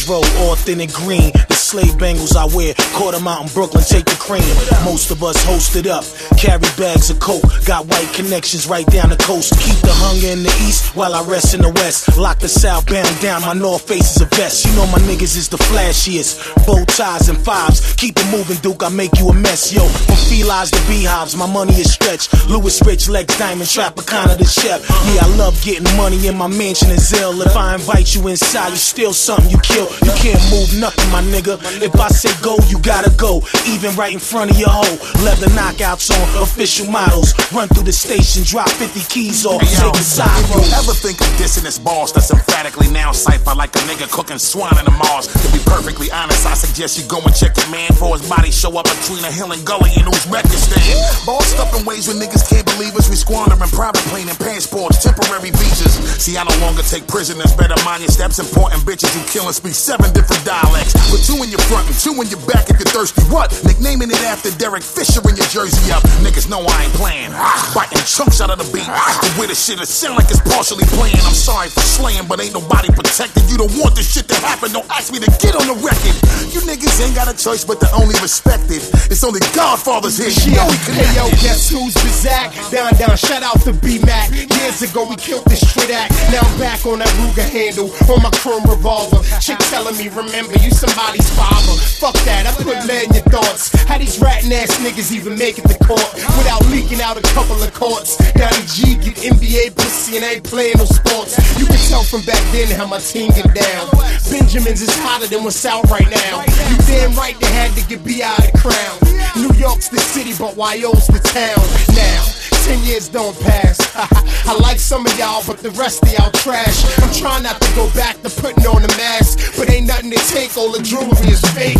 Afro, authentic green. The slave bangles I wear, caught them out in Brooklyn, take the cream. Most of us hosted up, carry bags of coke. Got white connections right down the coast. Keep the hunger in the east while I rest in the west. Lock the southbound down, my north face is a vest. You know my niggas is the flashiest. Bow ties and fives, keep it moving, Duke, I make you a mess. Yo, from felines to beehives, my money is stretched. Louis Rich, Lex Diamond, Tropicana the chef. Yeah, I love getting money in my mansion is ill. If I invite you inside, you steal something, you kill. You can't move nothing, my nigga. If I say go, you gotta go. Even right in front of your hoe. Leather knockouts on official models. Run through the station, drop 50 keys off, take a side. If you ever think of dissing this boss that's emphatically now cipher like a nigga cooking swine in the Mars, to be perfectly honest, I suggest you go and check your man for his body show up between a hill and gully in Uzbekistan. Bossed up in ways where niggas can't believe us. We squandering private plane and passports, temporary visas. See, I no longer take prisoners. Better mind your steps. Important bitches you killing speak 7 different dialects. Put 2 in your front and 2 in your back if you're thirsty. What? Nicknaming it after Derek Fisher in your jersey up. Niggas know I ain't playing. Biting chunks out of the beat. The way the shit it sound like it's partially playing. I'm sorry for slaying, but ain't nobody protected. You don't want this shit to happen. Don't ask me to get on the record. You niggas ain't got a choice but to only respect it. It's only Godfathers here. You know he connected. Hey yo, guess who's Bizak? Down, shout out to B-Mac. Years ago we killed this shit act. Now I'm back on that Ruger handle, on my chrome revolver. Chick telling me, remember, you somebody's father. Fuck that, I put lead in your thoughts. How these ratting ass niggas even make it to court without leaking out a couple of courts? Down the G, get NBA pussy and I ain't playing no sports. You can tell from back then how my team get down. Benjamins is hotter than what's out right now. You damn right they had to get B.I. the crown. New York's the city, but YO's the town. Now 10 years don't pass. I like some of y'all, but the rest of y'all trash. I'm trying not to go back to putting on a mask, but ain't nothing to take, all the jewelry is fake.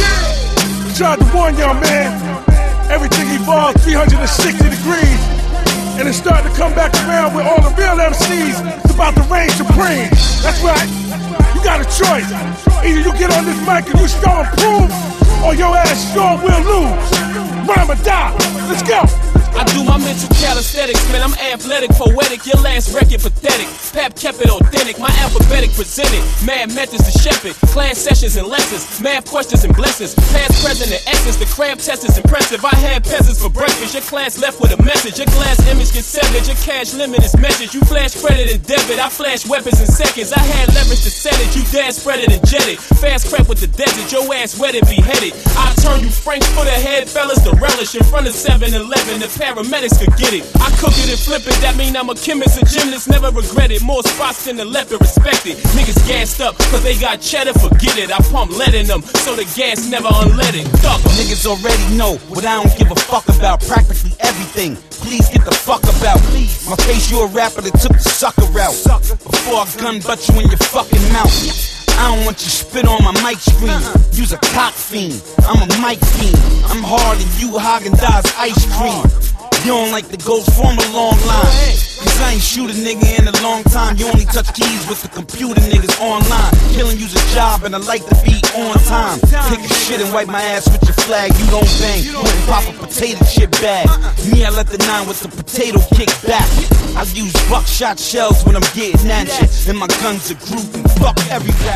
We tried to warn y'all, man. Everything evolved 360 degrees, and it's starting to come back around with all the real MCs. It's about to reign supreme. That's right. You got a choice. Either you get on this mic and you show and prove, or your ass sure will lose. Rhyme or die. Let's go. I do my mental calisthenics, man, I'm athletic, poetic, your last record pathetic. Pap kept it authentic, my alphabetic presented. Mad methods to shepherd, class sessions and lessons, math questions and blessings. Past, present, and essence, the crab test is impressive. I had peasants for breakfast, your class left with a message. Your glass image gets severed, your cash limit is measured. You flash credit and debit, I flash weapons in seconds. I had leverage to set it, you dad spread it and jet it. Fast crap with the desert, your ass wet and beheaded. I turn you Frankfurt ahead, fellas, to relish in front of 7-Eleven. The paramedics could get it. I cook it and flip it, that mean I'm a chemist, a gymnast, never regret it. More spots than the left and respect it. Niggas gassed up, cause they got cheddar, forget it. I pump lead in them, so the gas never unleaded. Niggas already know what I don't give a fuck about. Practically everything, please get the fuck about. My face, you a rapper that took the sucker out. Before I gun butt you in your fucking mouth. I don't want you spit on my mic screen. You's a cock fiend, I'm a mic fiend. I'm harder than you Haagen-Dazs ice cream. You don't like the ghost form a long line, cause I ain't shoot a nigga in a long time. You only touch keys with the computer niggas online. Killing you's a job and I like to be on time. Take a shit and wipe my ass with your flag. You don't bang, you wouldn't pop a potato chip bag. Me, I let the 9 with the potato kick back. I use buckshot shells when I'm getting at you, and my gun's a group and fuck every rap.